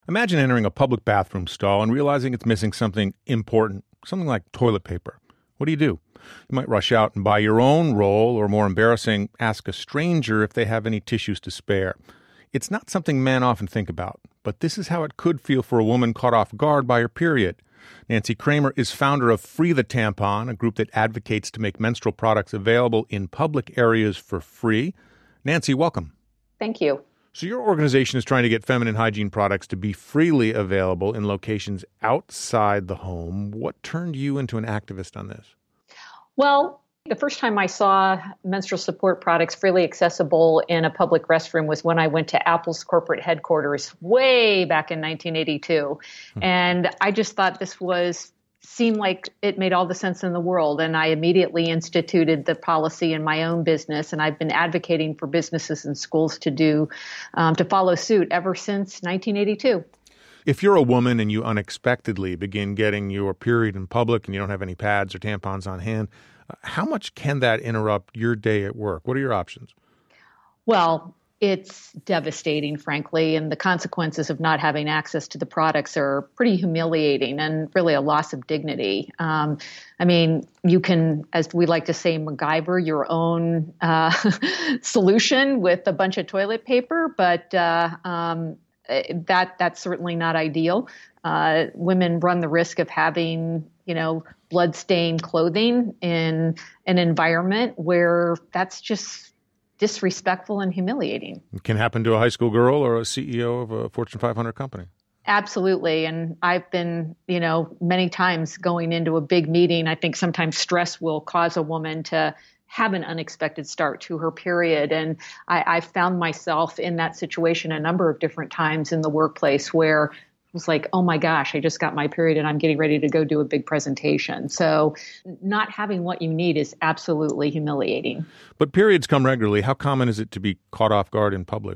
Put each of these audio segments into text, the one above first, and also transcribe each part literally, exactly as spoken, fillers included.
Imagine entering a public bathroom stall and realizing it's missing something important, something like toilet paper. What do you do? You might rush out and buy your own roll, or more embarrassing, ask a stranger if they have any tissues to spare. It's not something men often think about, but this is how it could feel for a woman caught off guard by her period. Nancy Kramer is founder of Free the Tampon, a group that advocates to make menstrual products available in public areas for free. Nancy, welcome. Thank you. So your organization is trying to get feminine hygiene products to be freely available in locations outside the home. What turned you into an activist on this? Well, the first time I saw menstrual support products freely accessible in a public restroom was when I went to Apple's corporate headquarters way back in nineteen eighty-two. Hmm. And I just thought this was seemed like it made all the sense in the world. And I immediately instituted the policy in my own business. And I've been advocating for businesses and schools to do, um, to follow suit ever since nineteen eighty-two. If you're a woman and you unexpectedly begin getting your period in public and you don't have any pads or tampons on hand, how much can that interrupt your day at work? What are your options? Well, it's devastating, frankly, and the consequences of not having access to the products are pretty humiliating and really a loss of dignity. Um, I mean, you can, as we like to say, MacGyver your own uh, solution with a bunch of toilet paper, but uh, um, that that's certainly not ideal. Uh, women run the risk of having, you know, blood-stained clothing in an environment where that's just disrespectful and humiliating. It can happen to a high school girl or a C E O of a Fortune five hundred company. Absolutely. And I've been, you know, many times going into a big meeting, I think sometimes stress will cause a woman to have an unexpected start to her period. And I, I found myself in that situation a number of different times in the workplace where it was like, oh my gosh, I just got my period and I'm getting ready to go do a big presentation. So not having what you need is absolutely humiliating. But periods come regularly. How common is it to be caught off guard in public?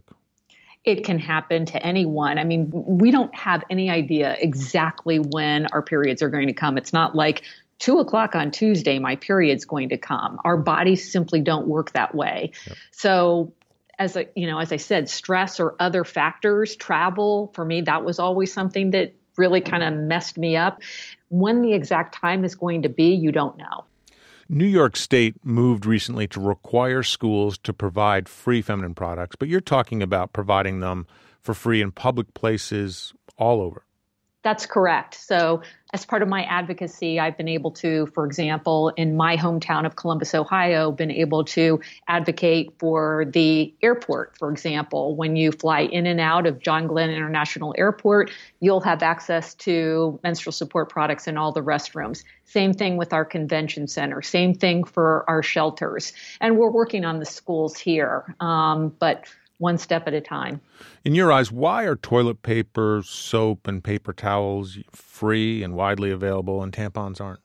It can happen to anyone. I mean, we don't have any idea exactly when our periods are going to come. It's not like two o'clock on Tuesday, my period's going to come. Our bodies simply don't work that way. Yep. So as I, you know, as I said, stress or other factors, travel, for me, that was always something that really kind of messed me up. When the exact time is going to be, you don't know. New York State moved recently to require schools to provide free feminine products, but you're talking about providing them for free in public places all over. That's correct. So as part of my advocacy, I've been able to, for example, in my hometown of Columbus, Ohio, been able to advocate for the airport. For example, when you fly in and out of John Glenn International Airport, you'll have access to menstrual support products in all the restrooms. Same thing with our convention center. Same thing for our shelters. And we're working on the schools here, um, but one step at a time. In your eyes, why are toilet paper, soap, and paper towels free and widely available and tampons aren't?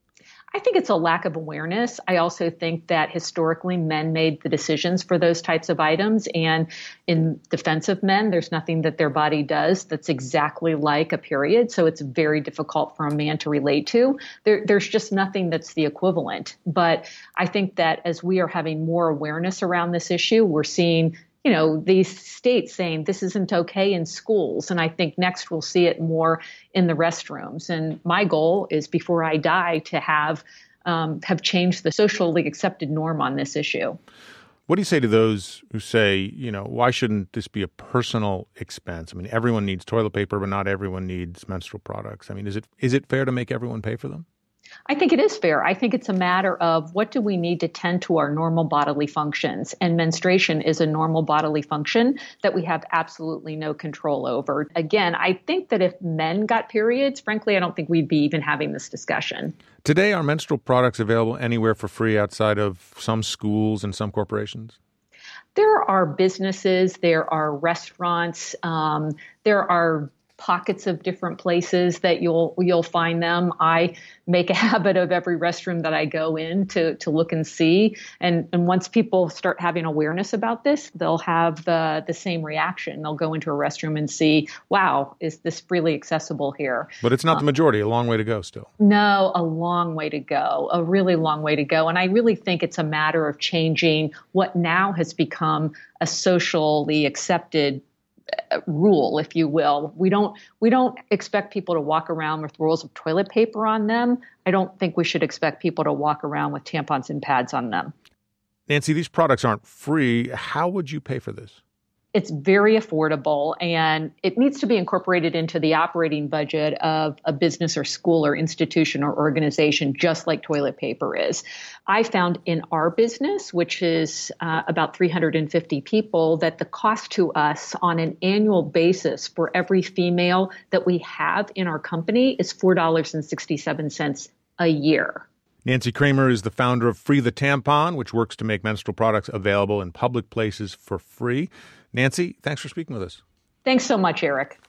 I think it's a lack of awareness. I also think that historically men made the decisions for those types of items. And in defense of men, there's nothing that their body does that's exactly like a period. So it's very difficult for a man to relate to. There, there's just nothing that's the equivalent. But I think that as we are having more awareness around this issue, we're seeing you know, these states saying this isn't okay in schools. And I think next we'll see it more in the restrooms. And my goal is before I die to have um, have changed the socially accepted norm on this issue. What do you say to those who say, you know, why shouldn't this be a personal expense? I mean, everyone needs toilet paper, but not everyone needs menstrual products. I mean, is it is it fair to make everyone pay for them? I think it is fair. I think it's a matter of what do we need to tend to our normal bodily functions? And menstruation is a normal bodily function that we have absolutely no control over. Again, I think that if men got periods, frankly, I don't think we'd be even having this discussion. Today, are menstrual products available anywhere for free outside of some schools and some corporations? There are businesses, there are restaurants, um, there are pockets of different places that you'll you'll find them. I make a habit of every restroom that I go in to to look and see. And and once people start having awareness about this, they'll have the the same reaction. They'll go into a restroom and see, wow, is this freely accessible here? But it's not the majority, a long way to go still. No, a long way to go, a really long way to go. And I really think it's a matter of changing what now has become a socially accepted rule, if you will. We don't we don't expect people to walk around with rolls of toilet paper on them. I don't think we should expect people to walk around with tampons and pads on them. Nancy, these products aren't free. How would you pay for this? It's very affordable, and it needs to be incorporated into the operating budget of a business or school or institution or organization, just like toilet paper is. I found in our business, which is uh, about three hundred fifty people, that the cost to us on an annual basis for every female that we have in our company is four dollars and sixty-seven cents a year. Nancy Kramer is the founder of Free the Tampon, which works to make menstrual products available in public places for free. Nancy, thanks for speaking with us. Thanks so much, Eric.